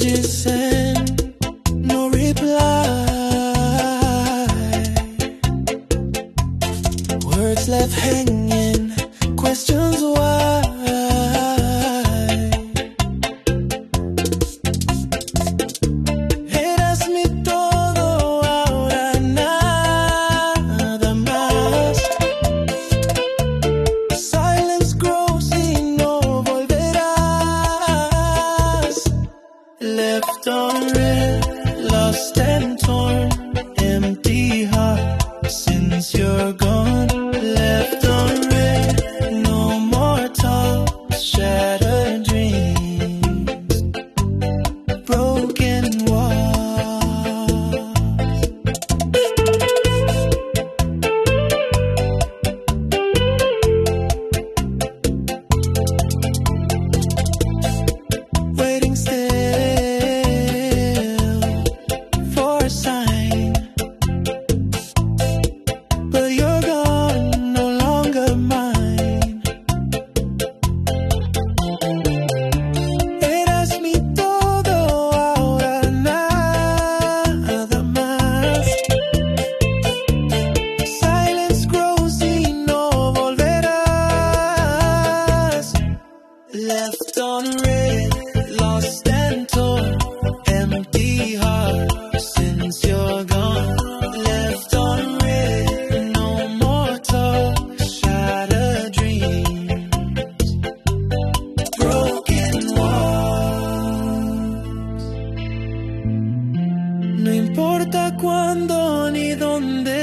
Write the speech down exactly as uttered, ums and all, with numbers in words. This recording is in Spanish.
messages sent, no reply. Words left hanging, questions why. Eras mi todo, ahora nada más. Silence grows y no volverás. Left unread, lost and torn, empty heart since you're gone. Left unread, no more talk, shattered dreams, broken walls. Waiting still for a sign, but you're gone, no longer mine. Eras mi todo, ahora nada más. Silence grows y no volverás. Left unread, lost and torn, empty heart since you're gone. Left unread, no more talk, shattered dreams, broken walls. No importa cuándo ni dónde